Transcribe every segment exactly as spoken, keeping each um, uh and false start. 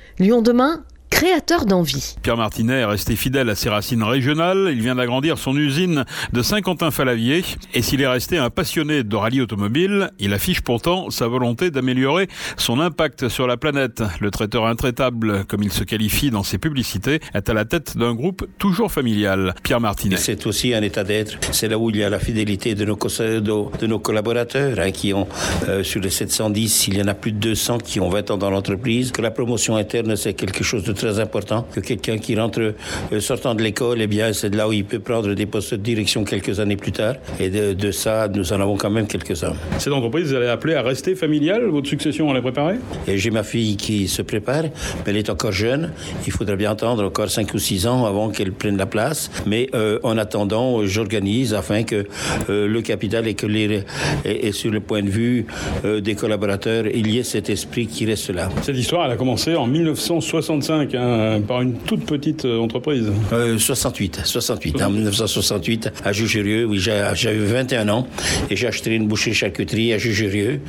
Lyon demain, créateur d'envie. Pierre Martinet est resté fidèle à ses racines régionales. Il vient d'agrandir son usine de Saint-Quentin-Fallavier. Et s'il est resté un passionné de rallye automobile, il affiche pourtant sa volonté d'améliorer son impact sur la planète. Le traiteur intraitable, comme il se qualifie dans ses publicités, est à la tête d'un groupe toujours familial. Pierre Martinet. C'est aussi un état d'être. C'est là où il y a la fidélité de nos, de, de nos collaborateurs, hein, qui ont, euh, sur les sept cent dix, il y en a plus de deux cents qui ont vingt ans dans l'entreprise. Que la promotion interne, c'est quelque chose de très important, que quelqu'un qui rentre euh, sortant de l'école, eh bien, c'est de là où il peut prendre des postes de direction quelques années plus tard. Et de, de ça, nous en avons quand même quelques-uns. Cette entreprise, vous allez appeler à rester familiale. Votre succession, on l'a préparée? Et j'ai ma fille qui se prépare, mais elle est encore jeune. Il faudra bien attendre encore cinq ou six ans avant qu'elle prenne la place. Mais euh, en attendant, j'organise afin que euh, le capital et que les, et, et sur le point de vue euh, des collaborateurs, il y ait cet esprit qui reste là. Cette histoire, elle a commencé en dix-neuf cent soixante-cinq, hein, par une toute petite entreprise. Euh, soixante-huit, soixante-huit, en dix-neuf cent soixante-huit, à Jugerieux. Oui, j'avais vingt et un ans et j'ai acheté une boucherie-charcuterie à Jugerieux.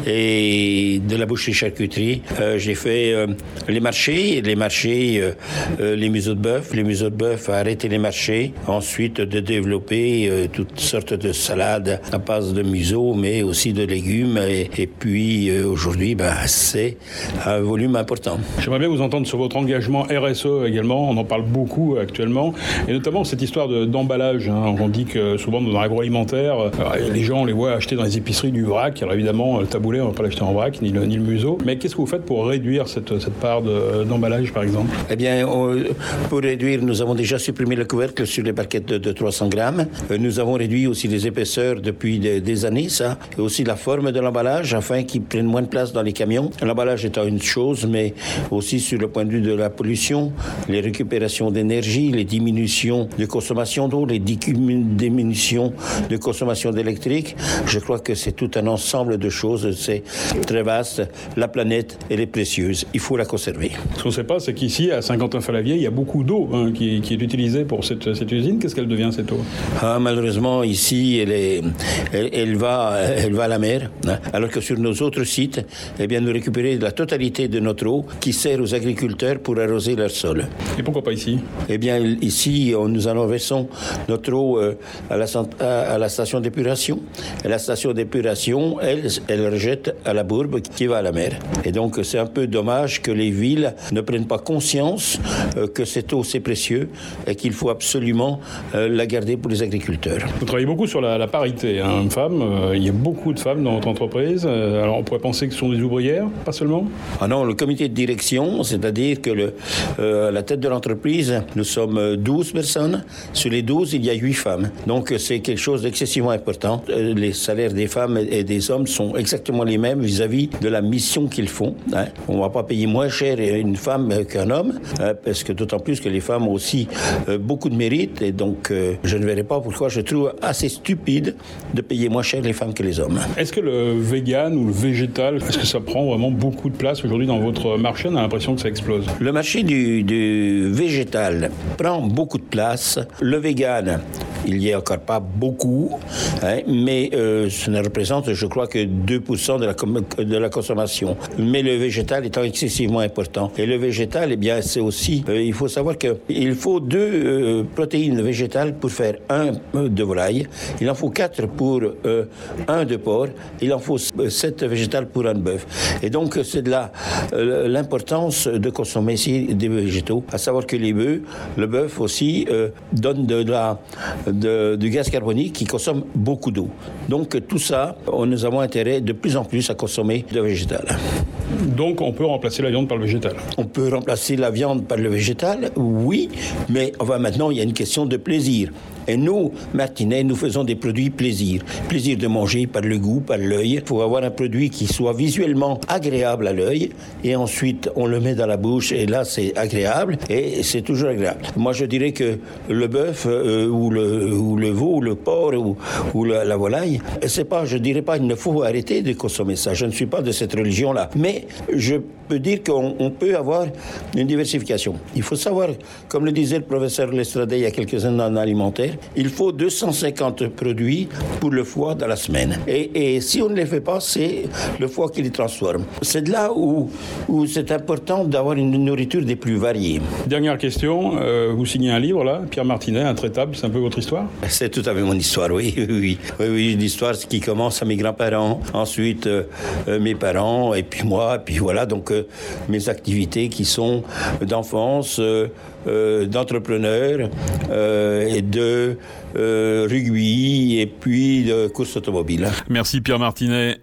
Et de la boucherie-charcuterie, euh, j'ai fait euh, les marchés, les marchés, euh, euh, les museaux de bœuf, les museaux de bœuf, arrêter les marchés. Ensuite, de développer euh, toutes sortes de salades à base de museaux, mais aussi de légumes. Et, et puis, euh, aujourd'hui, ben, c'est un volume important. J'aimerais bien vous entendre sur votre engagement R S E également. On en parle beaucoup actuellement. Et notamment cette histoire de, d'emballage. Hein. On dit que souvent dans l'agroalimentaire, euh, les gens on les voit acheter dans les épiceries du vrac. Alors évidemment, le taboulet, on ne va pas l'acheter en vrac, ni le, ni le museau. Mais qu'est-ce que vous faites pour réduire cette, cette part de, d'emballage, par exemple? Eh bien, on, pour réduire, nous avons déjà supprimé le couvercle sur les barquettes de, de trois cents grammes. Euh, nous avons réduit aussi les épaisseurs depuis des, des années, ça. Et aussi la forme de l'emballage, afin qu'il prenne moins de place dans les camions. L'emballage étant une chose, mais aussi sur le point de vue de la pollution, les récupérations d'énergie, les diminutions de consommation d'eau, les diminutions de consommation d'électrique. Je crois que c'est tout un ensemble de choses. C'est très vaste. La planète, elle est précieuse. Il faut la conserver. Ce qu'on ne sait pas, c'est qu'ici, à Saint-Quentin-Fallavier, il y a beaucoup d'eau hein, qui, qui est utilisée pour cette, cette usine. Qu'est-ce qu'elle devient, cette eau? Ah, malheureusement, ici, elle, est, elle, elle, va, elle va à la mer. Hein, alors que sur nos autres sites, eh bien, nous récupérons la totalité de notre eau qui sert aux agriculteurs pour arroser leur sol. Et pourquoi pas ici? Eh bien, ici, nous en versons notre eau euh, à, la, à, à la station d'épuration. Et la station d'épuration, elle, elle rejette à la bourbe qui va à la mer. Et donc, c'est un peu dommage que les villes ne prennent pas conscience euh, que cette eau, c'est précieux et qu'il faut absolument euh, la garder pour les agriculteurs. Vous travaillez beaucoup sur la, la parité, hein, homme-femme. Euh, il y a beaucoup de femmes dans votre entreprise. Euh, alors, on pourrait penser que ce sont des ouvrières, pas seulement? Ah non, le comité de direction, c'est-à-dire que le, euh, à la tête de l'entreprise, nous sommes douze personnes. Sur les douze, il y a huit femmes. Donc, c'est quelque chose d'excessivement important. Euh, les salaires des femmes et des hommes sont exactement les mêmes vis-à-vis de la mission qu'ils font. Hein. On ne va pas payer moins cher une femme qu'un homme, hein, parce que d'autant plus que les femmes ont aussi euh, beaucoup de mérite. Et donc, euh, je ne verrai pas pourquoi je trouve assez stupide de payer moins cher les femmes que les hommes. Est-ce que le vegan ou le végétal, est-ce que ça prend vraiment beaucoup de place aujourd'hui dans votre marché? On a l'impression que ça explose. Le marché du, du végétal prend beaucoup de place. Le vegan, il n'y a encore pas beaucoup, hein, mais euh, ça ne représente, je crois, que deux pour cent de la, de la consommation. Mais le végétal étant excessivement important. Et le végétal, eh bien, c'est aussi, euh, il faut savoir qu'il faut deux euh, protéines végétales pour faire un de volaille. Il en faut quatre pour euh, un de porc. Il en faut sept végétales pour un de bœuf. Et donc, c'est de là euh, l'importance de consommer ici des végétaux. À savoir que les bœufs, le bœuf aussi, euh, donne de, de la, de, du gaz carbonique qui consomme beaucoup d'eau. Donc, tout ça, on, nous avons intérêt de plus en plus à consommer de végétal. Donc, on peut remplacer la viande par le végétal? On peut remplacer la viande par le végétal, oui, mais enfin, maintenant, il y a une question de plaisir. Et nous, Martinet, nous faisons des produits plaisir. Plaisir de manger par le goût, par l'œil. Il faut avoir un produit qui soit visuellement agréable à l'œil. Et ensuite, on le met dans la bouche et là, c'est agréable. Et c'est toujours agréable. Moi, je dirais que le bœuf euh, ou, le, ou le veau, ou le porc ou, ou la, la volaille, c'est pas, je dirais pas, il ne faut arrêter de consommer ça. Je ne suis pas de cette religion-là. Mais je peux dire qu'on on peut avoir une diversification. Il faut savoir, comme le disait le professeur Lestrade il y a quelques années dans l'alimentaire, faire, il faut deux cent cinquante produits pour le foie dans la semaine. Et, et si on ne les fait pas, c'est le foie qui les transforme. C'est de là où, où c'est important d'avoir une nourriture des plus variées. Dernière question, euh, vous signez un livre là, Pierre Martinet, Intraitable, c'est un peu votre histoire? C'est tout à fait mon histoire, oui. Oui, oui, oui, oui, une histoire qui commence à mes grands-parents, ensuite euh, euh, mes parents, et puis moi, et puis voilà, donc euh, mes activités qui sont d'enfance, euh, euh, d'entrepreneur, euh, et de euh, rugby, et puis de course automobile. Merci Pierre Martinet.